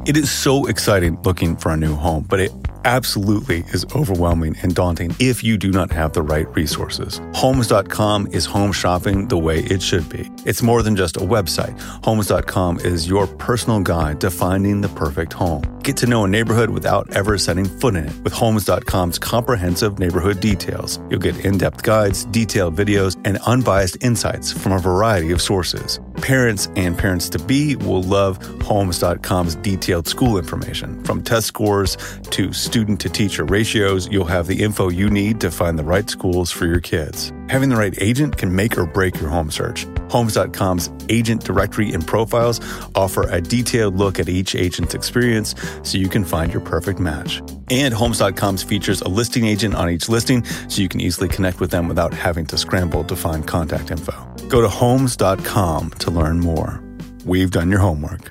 It is so exciting looking for a new home, but it absolutely is overwhelming and daunting if you do not have the right resources. Homes.com is home shopping the way it should be. It's more than just a website. Homes.com is your personal guide to finding the perfect home. Get to know a neighborhood without ever setting foot in it. With Homes.com's comprehensive neighborhood details, you'll get in-depth guides, detailed videos, and unbiased insights from a variety of sources. Parents and parents-to-be will love Homes.com's detailed school information. From test scores to student-to-teacher ratios, you'll have the info you need to find the right schools for your kids. Having the right agent can make or break your home search. Homes.com's agent directory and profiles offer a detailed look at each agent's experience so you can find your perfect match. And Homes.com's features a listing agent on each listing so you can easily connect with them without having to scramble to find contact info. Go to Homes.com to learn more. We've done your homework.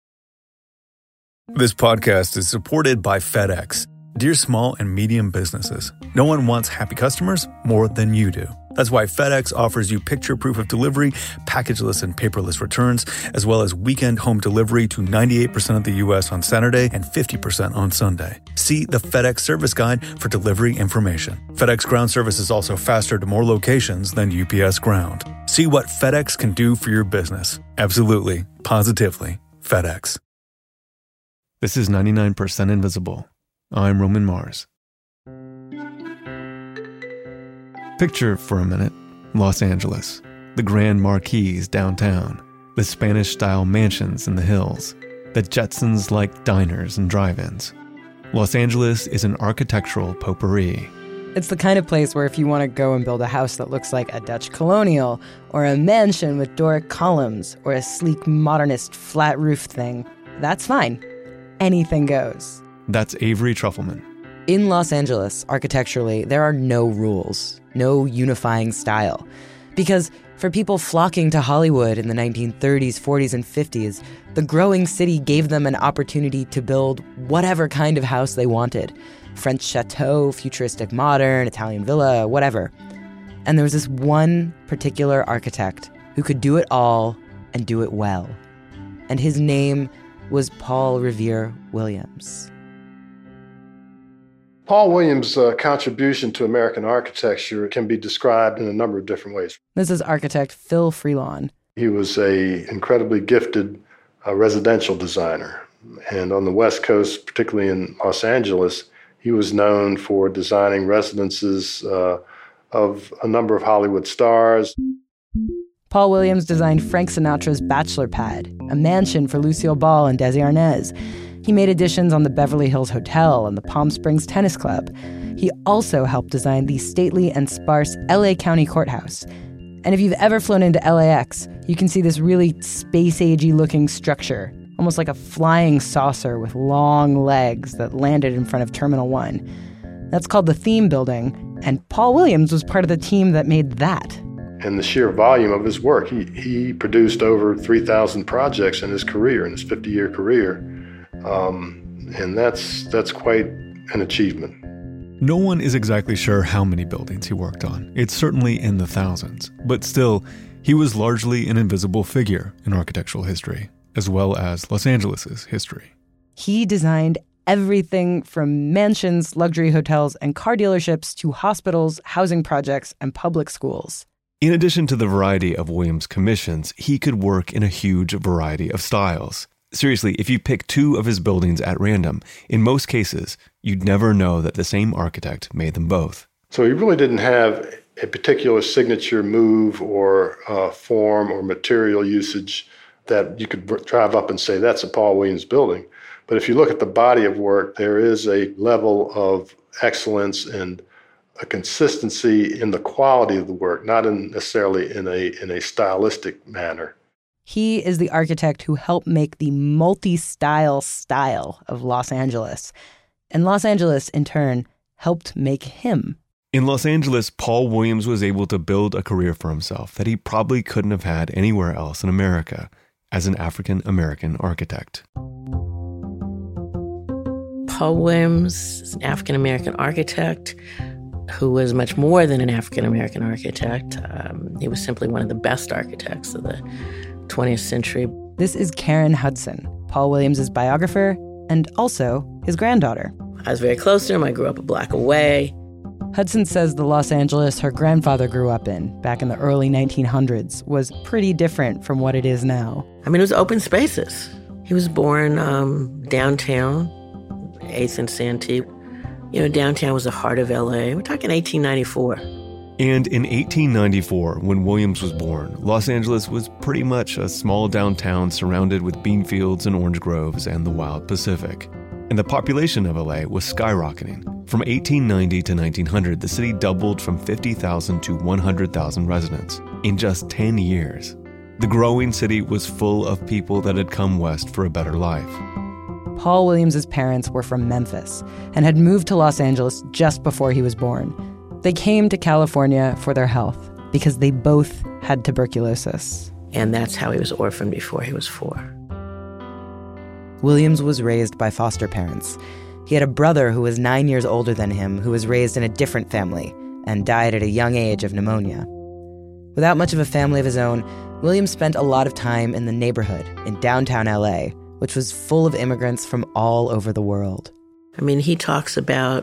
This podcast is supported by FedEx. Dear small and medium businesses, no one wants happy customers more than you do. That's why FedEx offers you picture proof of delivery, packageless and paperless returns, as well as weekend home delivery to 98% of the U.S. on Saturday and 50% on Sunday. See the FedEx service guide for delivery information. FedEx Ground service is also faster to more locations than UPS Ground. See what FedEx can do for your business. Absolutely, positively, FedEx. This is 99% Invisible. I'm Roman Mars. Picture for a minute Los Angeles, the Grand Marquis downtown, the Spanish-style mansions in the hills, the Jetsons-like diners and drive-ins. Los Angeles is an architectural potpourri. It's the kind of place where if you want to go and build a house that looks like a Dutch colonial, or a mansion with Doric columns, or a sleek modernist flat roof thing, that's fine. Anything goes. That's Avery Trufelman. In Los Angeles, architecturally, there are no rules, no unifying style. Because for people flocking to Hollywood in the 1930s, 40s, and 50s, the growing city gave them an opportunity to build whatever kind of house they wanted. French chateau, futuristic modern, Italian villa, whatever. And there was this one particular architect who could do it all and do it well. And his name was Paul Revere Williams. Paul Williams' contribution to American architecture can be described in a number of different ways. This is architect Phil Freelon. He was an incredibly gifted residential designer. And on the West Coast, particularly in Los Angeles, he was known for designing residences of a number of Hollywood stars. Paul Williams designed Frank Sinatra's bachelor pad, a mansion for Lucille Ball and Desi Arnaz. He made additions on the Beverly Hills Hotel and the Palm Springs Tennis Club. He also helped design the stately and sparse LA County Courthouse. And if you've ever flown into LAX, you can see this really space-agey looking structure, almost like a flying saucer with long legs that landed in front of Terminal 1. That's called the Theme Building, and Paul Williams was part of the team that made that. And the sheer volume of his work, he produced over 3,000 projects in his career, in his 50-year career. And that's quite an achievement. No one is exactly sure how many buildings he worked on. It's certainly in the thousands. But still, he was largely an invisible figure in architectural history, as well as Los Angeles' history. He designed everything from mansions, luxury hotels, and car dealerships to hospitals, housing projects, and public schools. In addition to the variety of Williams' commissions, he could work in a huge variety of styles. Seriously, if you pick two of his buildings at random, in most cases, you'd never know that the same architect made them both. So he really didn't have a particular signature move or form or material usage that you could drive up and say, that's a Paul Williams building. But if you look at the body of work, there is a level of excellence and a consistency in the quality of the work, not necessarily in a stylistic manner. He is the architect who helped make the multi-style style of Los Angeles. And Los Angeles, in turn, helped make him. In Los Angeles, Paul Williams was able to build a career for himself that he probably couldn't have had anywhere else in America as an African-American architect. Paul Williams is an African-American architect who was much more than an African-American architect. He was simply one of the best architects of the 20th century. This is Karen Hudson, Paul Williams' biographer and also his granddaughter. I was very close to him. I grew up a block away. Hudson says the Los Angeles her grandfather grew up in back in the early 1900s was pretty different from what it is now. I mean, it was open spaces. He was born downtown, 8th and Santee. You know, downtown was the heart of L.A. We're talking 1894. And in 1894, when Williams was born, Los Angeles was pretty much a small downtown surrounded with bean fields and orange groves and the wild Pacific. And the population of LA was skyrocketing. From 1890 to 1900, the city doubled from 50,000 to 100,000 residents in just 10 years. The growing city was full of people that had come west for a better life. Paul Williams' parents were from Memphis and had moved to Los Angeles just before he was born. They came to California for their health because they both had tuberculosis. And that's how he was orphaned before he was 4. Williams was raised by foster parents. He had a brother who was 9 years older than him who was raised in a different family and died at a young age of pneumonia. Without much of a family of his own, Williams spent a lot of time in the neighborhood in downtown LA, which was full of immigrants from all over the world. I mean, he talks about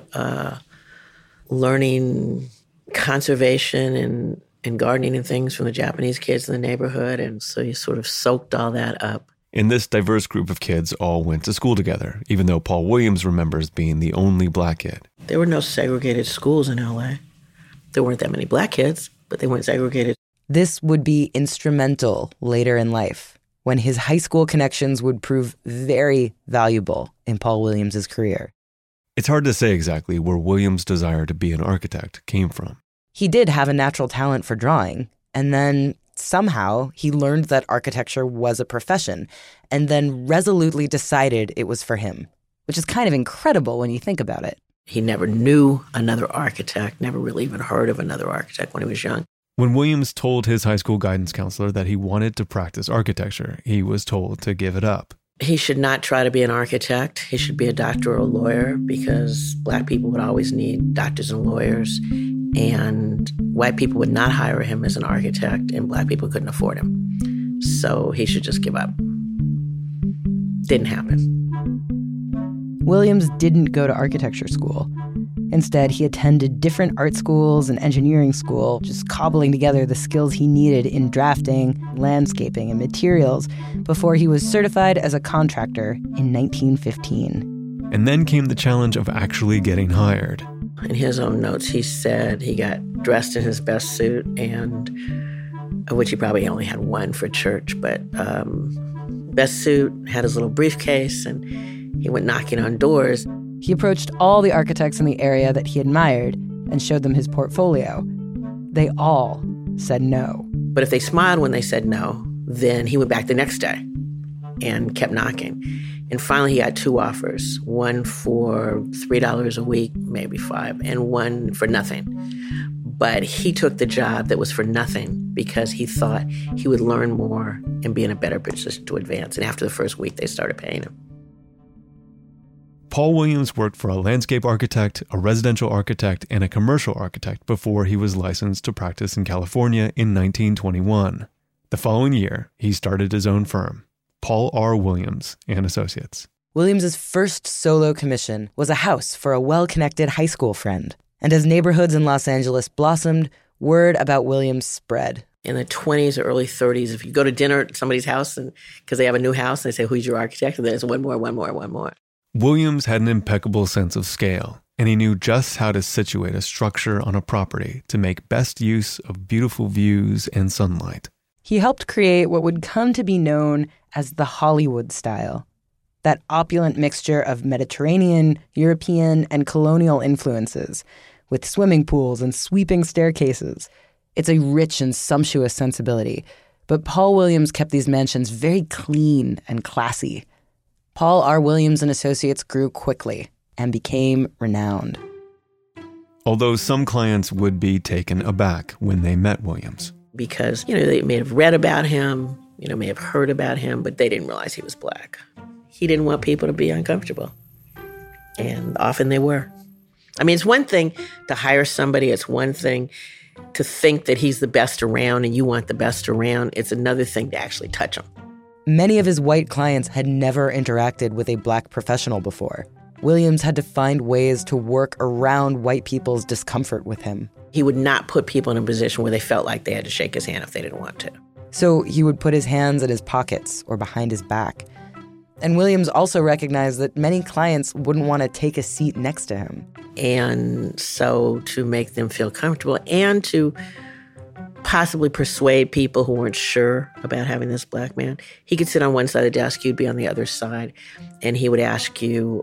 learning conservation and gardening and things from the Japanese kids in the neighborhood, and so he sort of soaked all that up. And this diverse group of kids all went to school together, even though Paul Williams remembers being the only black kid. There were no segregated schools in L.A. There weren't that many black kids, but they weren't segregated. This would be instrumental later in life, when his high school connections would prove very valuable in Paul Williams' career. It's hard to say exactly where Williams' desire to be an architect came from. He did have a natural talent for drawing, and then somehow he learned that architecture was a profession, and then resolutely decided it was for him, which is kind of incredible when you think about it. He never knew another architect, never really even heard of another architect when he was young. When Williams told his high school guidance counselor that he wanted to practice architecture, he was told to give it up. He should not try to be an architect. He should be a doctor or a lawyer, because black people would always need doctors and lawyers, and white people would not hire him as an architect, and black people couldn't afford him. So he should just give up. Didn't happen. Williams didn't go to architecture school. Instead, he attended different art schools and engineering school, just cobbling together the skills he needed in drafting, landscaping, and materials before he was certified as a contractor in 1915. And then came the challenge of actually getting hired. In his own notes, he said he got dressed in his best suit, and which he probably only had one for church, but best suit, had his little briefcase, and he went knocking on doors. He approached all the architects in the area that he admired and showed them his portfolio. They all said no. But if they smiled when they said no, then he went back the next day and kept knocking. And finally he got 2 offers, one for $3 a week, maybe $5, and one for nothing. But he took the job that was for nothing because he thought he would learn more and be in a better position to advance. And after the first week, they started paying him. Paul Williams worked for a landscape architect, a residential architect, and a commercial architect before he was licensed to practice in California in 1921. The following year, he started his own firm, Paul R. Williams and Associates. Williams's first solo commission was a house for a well-connected high school friend. And as neighborhoods in Los Angeles blossomed, word about Williams spread. In the 20s or early 30s, if you go to dinner at somebody's house and because they have a new house, and they say, "Who's your architect?" And there's one more. Williams had an impeccable sense of scale, and he knew just how to situate a structure on a property to make best use of beautiful views and sunlight. He helped create what would come to be known as the Hollywood style, that opulent mixture of Mediterranean, European, and colonial influences, with swimming pools and sweeping staircases. It's a rich and sumptuous sensibility, but Paul Williams kept these mansions very clean and classy. Paul R. Williams and Associates grew quickly and became renowned. Although some clients would be taken aback when they met Williams. Because, they may have read about him, may have heard about him, but they didn't realize he was black. He didn't want people to be uncomfortable. And often they were. I mean, it's one thing to hire somebody. It's one thing to think that he's the best around and you want the best around. It's another thing to actually touch him. Many of his white clients had never interacted with a black professional before. Williams had to find ways to work around white people's discomfort with him. He would not put people in a position where they felt like they had to shake his hand if they didn't want to. So he would put his hands in his pockets or behind his back. And Williams also recognized that many clients wouldn't want to take a seat next to him. And so to make them feel comfortable and to possibly persuade people who weren't sure about having this black man, he could sit on one side of the desk, you'd be on the other side, and he would ask you,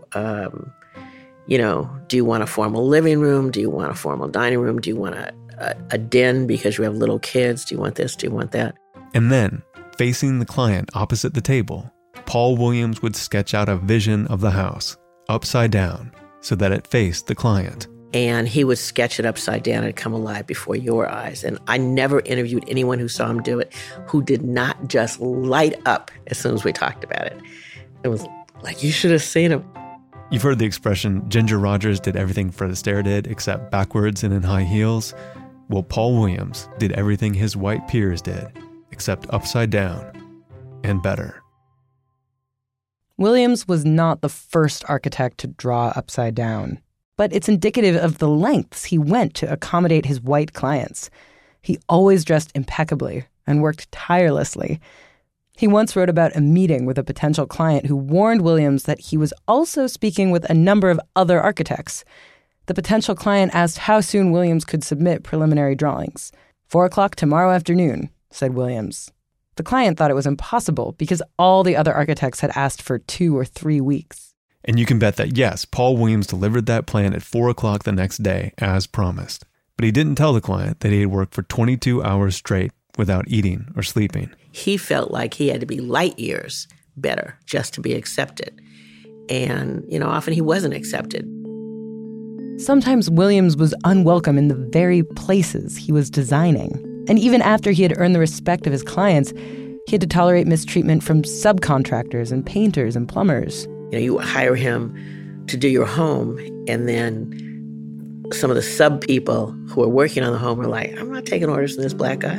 do you want a formal living room? Do you want a formal dining room? Do you want a den because you have little kids? Do you want this? Do you want that? And then, facing the client opposite the table, Paul Williams would sketch out a vision of the house, upside down, so that it faced the client. And he would sketch it upside down and come alive before your eyes. And I never interviewed anyone who saw him do it who did not just light up as soon as we talked about it. It was like, you should have seen him. You've heard the expression, Ginger Rogers did everything Fred Astaire did except backwards and in high heels. Well, Paul Williams did everything his white peers did except upside down and better. Williams was not the first architect to draw upside down, but it's indicative of the lengths he went to accommodate his white clients. He always dressed impeccably and worked tirelessly. He once wrote about a meeting with a potential client who warned Williams that he was also speaking with a number of other architects. The potential client asked how soon Williams could submit preliminary drawings. 4:00 tomorrow afternoon, said Williams. The client thought it was impossible because all the other architects had asked for 2 or 3 weeks. And you can bet that, yes, Paul Williams delivered that plan at 4:00 the next day, as promised. But he didn't tell the client that he had worked for 22 hours straight without eating or sleeping. He felt like he had to be light years better just to be accepted. And, often he wasn't accepted. Sometimes Williams was unwelcome in the very places he was designing. And even after he had earned the respect of his clients, he had to tolerate mistreatment from subcontractors and painters and plumbers. You hire him to do your home, and then some of the sub people who are working on the home are like, I'm not taking orders from this black guy.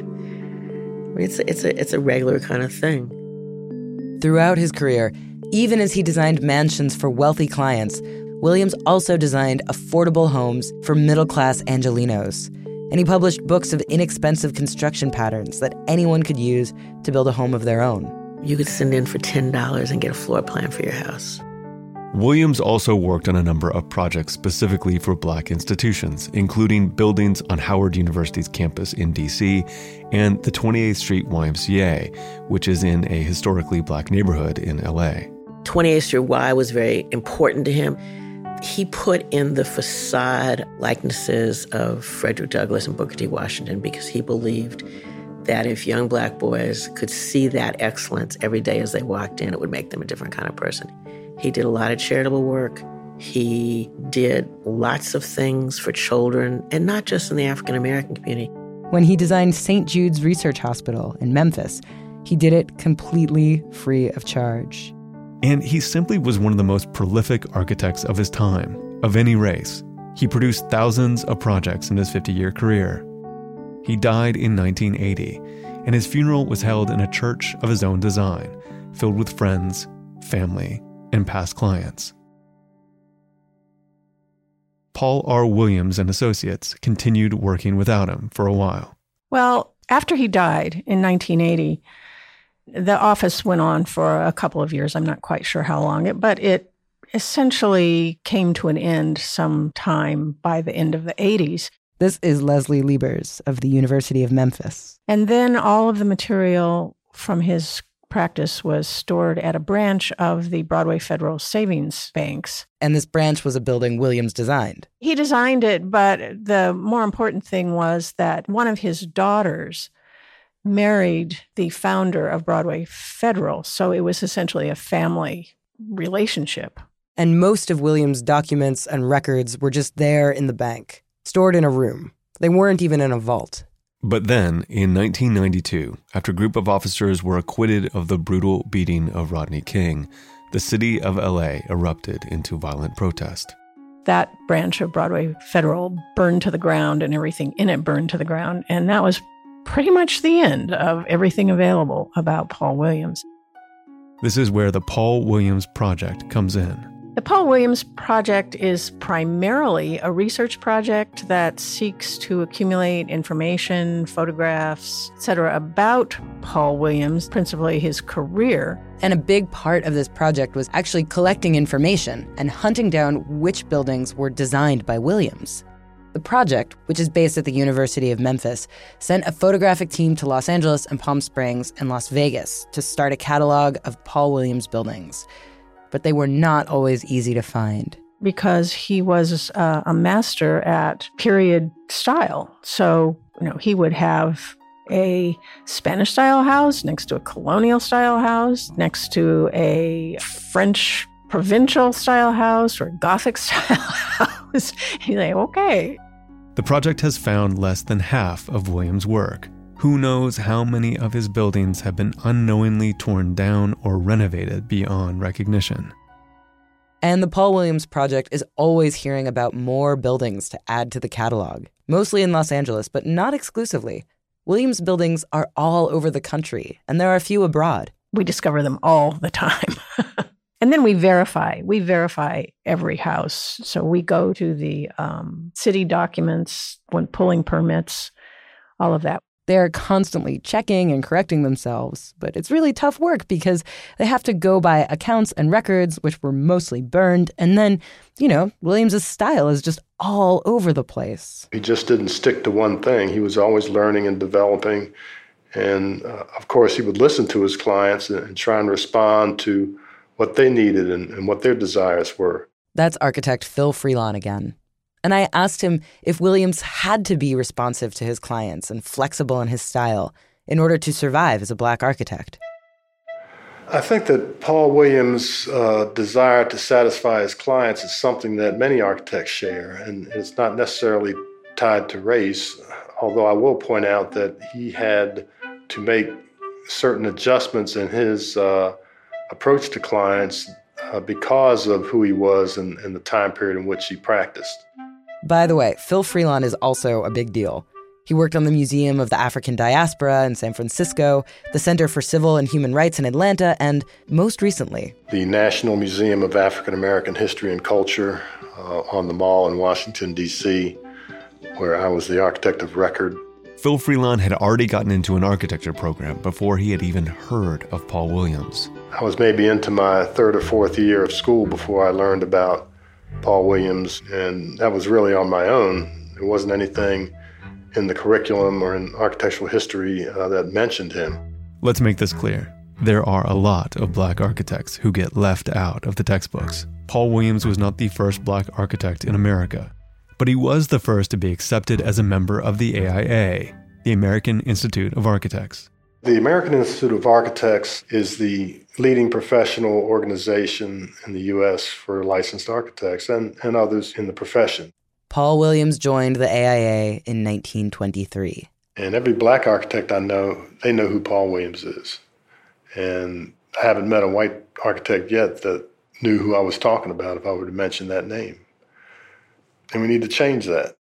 It's a regular kind of thing. Throughout his career, even as he designed mansions for wealthy clients, Williams also designed affordable homes for middle-class Angelenos. And he published books of inexpensive construction patterns that anyone could use to build a home of their own. You could send in for $10 and get a floor plan for your house. Williams also worked on a number of projects specifically for black institutions, including buildings on Howard University's campus in D.C. and the 28th Street YMCA, which is in a historically black neighborhood in L.A. 28th Street Y was very important to him. He put in the facade likenesses of Frederick Douglass and Booker T. Washington because he believed that if young black boys could see that excellence every day as they walked in, it would make them a different kind of person. He did a lot of charitable work. He did lots of things for children, and not just in the African-American community. When he designed St. Jude's Research Hospital in Memphis, he did it completely free of charge. And he simply was one of the most prolific architects of his time, of any race. He produced thousands of projects in his 50-year career. He died in 1980, and his funeral was held in a church of his own design, filled with friends, family, and past clients. Paul R. Williams and Associates continued working without him for a while. Well, after he died in 1980, the office went on for a couple of years. I'm not quite sure how long, but it essentially came to an end sometime by the end of the 80s. This is Leslie Liebers of the University of Memphis. And then all of the material from his practice was stored at a branch of the Broadway Federal Savings Banks. And this branch was a building Williams designed. He designed it, but the more important thing was that one of his daughters married the founder of Broadway Federal, so it was essentially a family relationship. And most of Williams' documents and records were just there in the bank, stored in a room. They weren't even in a vault. But then, in 1992, after a group of officers were acquitted of the brutal beating of Rodney King, the city of LA erupted into violent protest. That branch of Broadway Federal burned to the ground, and everything in it burned to the ground, and that was pretty much the end of everything available about Paul Williams. This is where the Paul Williams Project comes in. The Paul Williams Project is primarily a research project that seeks to accumulate information, photographs, etc. about Paul Williams, principally his career. And a big part of this project was actually collecting information and hunting down which buildings were designed by Williams. The project, which is based at the University of Memphis, sent a photographic team to Los Angeles and Palm Springs and Las Vegas to start a catalog of Paul Williams buildings. But they were not always easy to find. Because he was a master at period style. So, he would have a Spanish-style house next to a colonial-style house, next to a French provincial-style house or Gothic-style house. You're like, okay. The project has found less than half of Williams' work. Who knows how many of his buildings have been unknowingly torn down or renovated beyond recognition. And the Paul Williams Project is always hearing about more buildings to add to the catalog, mostly in Los Angeles, but not exclusively. Williams buildings are all over the country, and there are a few abroad. We discover them all the time. And then we verify every house. So we go to the city documents when pulling permits, all of that. They're constantly checking and correcting themselves, but it's really tough work because they have to go by accounts and records, which were mostly burned. And then, Williams's style is just all over the place. He just didn't stick to one thing. He was always learning and developing. And of course, he would listen to his clients and try and respond to what they needed and what their desires were. That's architect Phil Freelon again. And I asked him if Williams had to be responsive to his clients and flexible in his style in order to survive as a Black architect. I think that Paul Williams' desire to satisfy his clients is something that many architects share, and it's not necessarily tied to race, although I will point out that he had to make certain adjustments in his approach to clients because of who he was and the time period in which he practiced. By the way, Phil Freelon is also a big deal. He worked on the Museum of the African Diaspora in San Francisco, the Center for Civil and Human Rights in Atlanta, and most recently, the National Museum of African American History and Culture on the Mall in Washington, D.C., where I was the architect of record. Phil Freelon had already gotten into an architecture program before he had even heard of Paul Williams. I was maybe into my third or fourth year of school before I learned about Paul Williams, and that was really on my own. There wasn't anything in the curriculum or in architectural history that mentioned him. Let's make this clear. There are a lot of Black architects who get left out of the textbooks. Paul Williams was not the first Black architect in America, but he was the first to be accepted as a member of the AIA, the American Institute of Architects. The American Institute of Architects is the leading professional organization in the U.S. for licensed architects and others in the profession. Paul Williams joined the AIA in 1923. And every Black architect I know, they know who Paul Williams is. And I haven't met a white architect yet that knew who I was talking about if I were to mention that name. And we need to change that.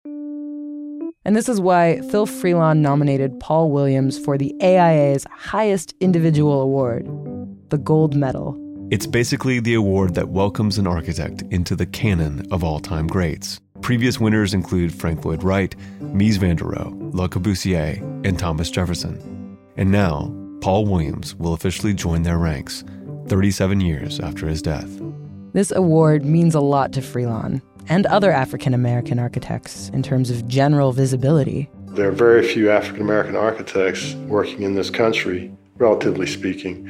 And this is why Phil Freelon nominated Paul Williams for the AIA's highest individual award, the Gold Medal. It's basically the award that welcomes an architect into the canon of all-time greats. Previous winners include Frank Lloyd Wright, Mies van der Rohe, Le Corbusier, and Thomas Jefferson. And now, Paul Williams will officially join their ranks 37 years after his death. This award means a lot to Freelon and other African-American architects in terms of general visibility. There are very few African-American architects working in this country, relatively speaking.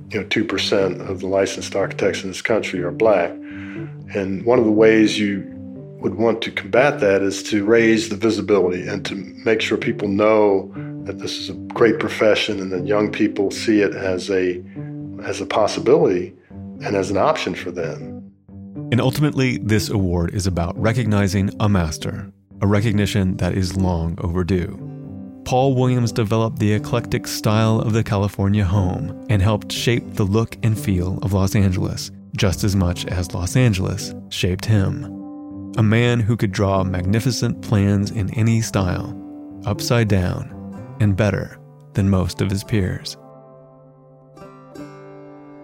2% of the licensed architects in this country are Black. And one of the ways you would want to combat that is to raise the visibility and to make sure people know that this is a great profession and that young people see it as a possibility and as an option for them. And ultimately, this award is about recognizing a master, a recognition that is long overdue. Paul Williams developed the eclectic style of the California home and helped shape the look and feel of Los Angeles, just as much as Los Angeles shaped him. A man who could draw magnificent plans in any style, upside down, and better than most of his peers.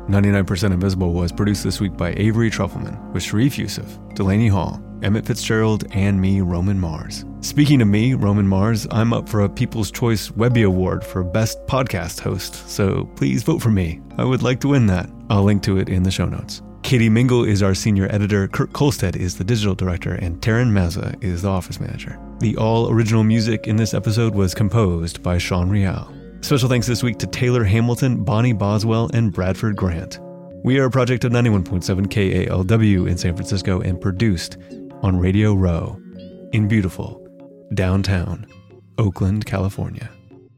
99% Invisible was produced this week by Avery Trufelman, with Sharif Youssef, Delaney Hall, Emmett Fitzgerald, and me, Roman Mars. Speaking of me, Roman Mars, I'm up for a People's Choice Webby Award for Best Podcast Host, so please vote for me. I would like to win that. I'll link to it in the show notes. Katie Mingle is our senior editor, Kurt Kolstad is the digital director, and Taryn Mazza is the office manager. The all-original music in this episode was composed by Sean Rial. Special thanks this week to Taylor Hamilton, Bonnie Boswell, and Bradford Grant. We are a project of 91.7 KALW in San Francisco and produced on Radio Row in beautiful downtown Oakland, California.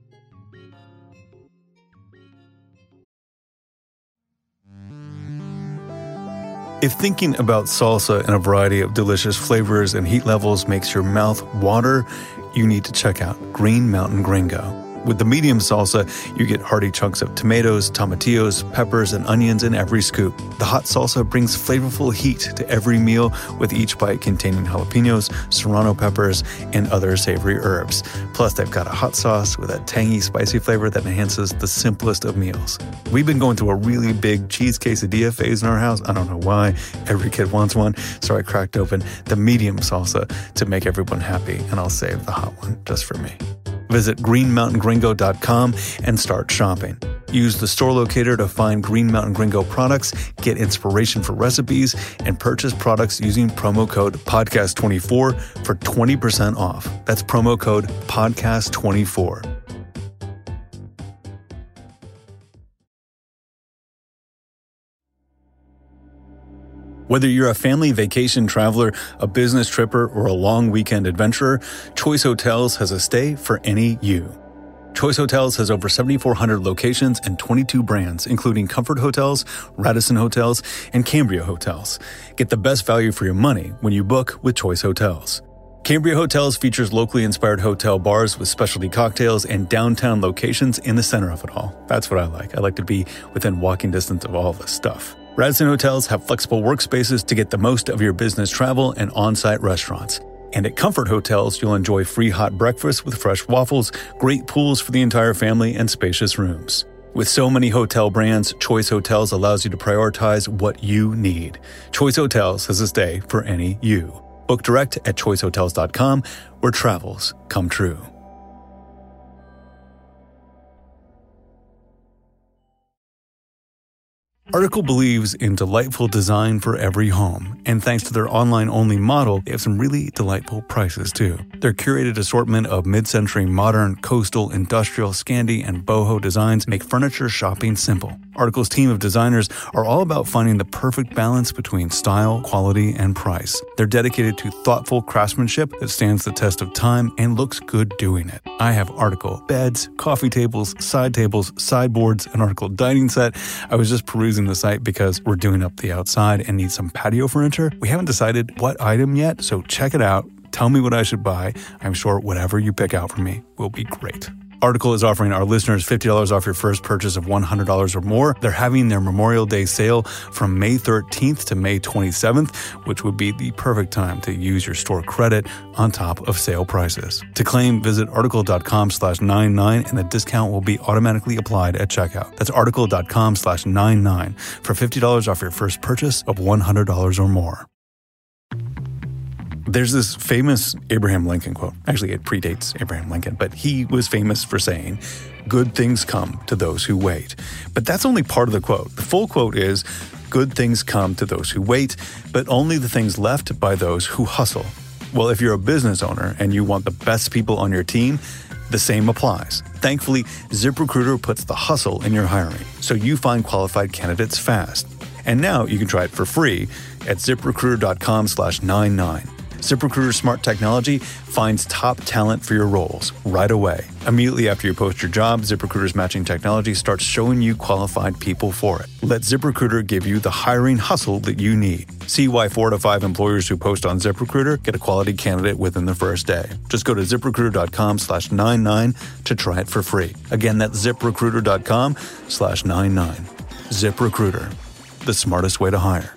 If thinking about salsa and a variety of delicious flavors and heat levels makes your mouth water, you need to check out Green Mountain Gringo. With the medium salsa, you get hearty chunks of tomatoes, tomatillos, peppers, and onions in every scoop. The hot salsa brings flavorful heat to every meal, with each bite containing jalapenos, serrano peppers, and other savory herbs. Plus, they've got a hot sauce with a tangy, spicy flavor that enhances the simplest of meals. We've been going through a really big cheese quesadilla phase in our house. I don't know why. Every kid wants one, so I cracked open the medium salsa to make everyone happy, and I'll save the hot one just for me. Visit greenmountaingringo.com and start shopping. Use the store locator to find Green Mountain Gringo products, get inspiration for recipes, and purchase products using promo code PODCAST24 for 20% off. That's promo code PODCAST24. Whether you're a family vacation traveler, a business tripper, or a long weekend adventurer, Choice Hotels has a stay for any you. Choice Hotels has over 7,400 locations and 22 brands, including Comfort Hotels, Radisson Hotels, and Cambria Hotels. Get the best value for your money when you book with Choice Hotels. Cambria Hotels features locally inspired hotel bars with specialty cocktails and downtown locations in the center of it all. That's what I like. I like to be within walking distance of all this stuff. Radisson Hotels have flexible workspaces to get the most of your business travel and on-site restaurants. And at Comfort Hotels, you'll enjoy free hot breakfast with fresh waffles, great pools for the entire family, and spacious rooms. With so many hotel brands, Choice Hotels allows you to prioritize what you need. Choice Hotels has a stay for any you. Book direct at choicehotels.com, where travels come true. Article believes in delightful design for every home, and thanks to their online-only model, they have some really delightful prices too. Their curated assortment of mid-century modern, coastal, industrial, Scandi, and boho designs make furniture shopping simple. Article's team of designers are all about finding the perfect balance between style, quality, and price. They're dedicated to thoughtful craftsmanship that stands the test of time and looks good doing it. I have Article beds, coffee tables, sideboards, an Article dining set. I was just perusing the site because we're doing up the outside and need some patio furniture. We haven't decided what item yet, so check it out. Tell me what I should buy. I'm sure whatever you pick out for me will be great. Article is offering our listeners $50 off your first purchase of $100 or more. They're having their Memorial Day sale from May 13th to May 27th, which would be the perfect time to use your store credit on top of sale prices. To claim, visit article.com/99 and the discount will be automatically applied at checkout. That's article.com/99 for $50 off your first purchase of $100 or more. There's this famous Abraham Lincoln quote. Actually, it predates Abraham Lincoln, but he was famous for saying, "Good things come to those who wait." But that's only part of the quote. The full quote is, "Good things come to those who wait, but only the things left by those who hustle." Well, if you're a business owner and you want the best people on your team, the same applies. Thankfully, ZipRecruiter puts the hustle in your hiring, so you find qualified candidates fast. And now you can try it for free at ZipRecruiter.com/99. ZipRecruiter's smart technology finds top talent for your roles right away. Immediately after you post your job, ZipRecruiter's matching technology starts showing you qualified people for it. Let ZipRecruiter give you the hiring hustle that you need. See why 4 to 5 employers who post on ZipRecruiter get a quality candidate within the first day. Just go to ZipRecruiter.com/99 to try it for free. Again, that's ZipRecruiter.com/99. ZipRecruiter, the smartest way to hire.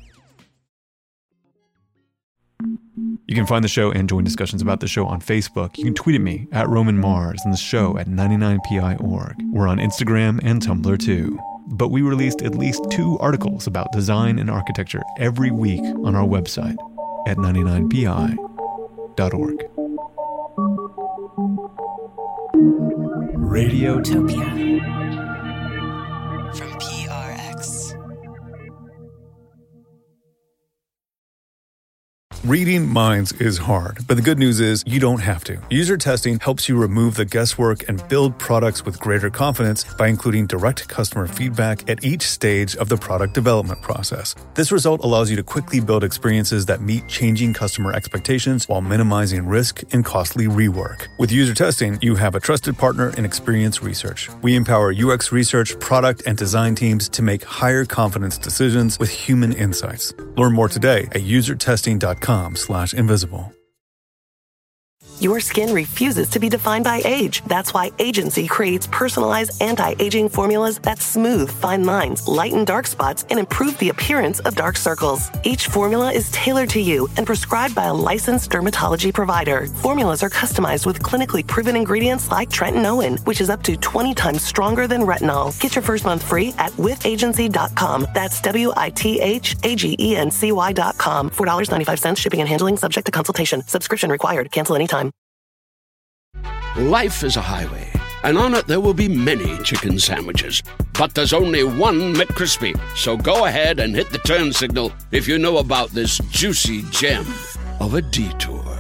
You can find the show and join discussions about the show on Facebook. You can tweet at me at Roman Mars and the show at 99pi.org. We're on Instagram and Tumblr too. but we released at least 2 articles about design and architecture every week on our website at 99pi.org. Radiotopia from PRX. Reading minds is hard, but the good news is you don't have to. User testing helps you remove the guesswork and build products with greater confidence by including direct customer feedback at each stage of the product development process. This result allows you to quickly build experiences that meet changing customer expectations while minimizing risk and costly rework. With user testing, you have a trusted partner in Experience Research. We empower UX research, product, and design teams to make higher confidence decisions with human insights. Learn more today at usertesting.com/invisible. Your skin refuses to be defined by age. That's why Agency creates personalized anti-aging formulas that smooth fine lines, lighten dark spots, and improve the appearance of dark circles. Each formula is tailored to you and prescribed by a licensed dermatology provider. Formulas are customized with clinically proven ingredients like tretinoin, which is up to 20 times stronger than retinol. Get your first month free at withagency.com. That's WITHAGENCY.com. $4.95 shipping and handling subject to consultation. Subscription required. Cancel anytime. Life is a highway, and on it there will be many chicken sandwiches. But there's only one McCrispy. So go ahead and hit the turn signal if you know about this juicy gem of a detour.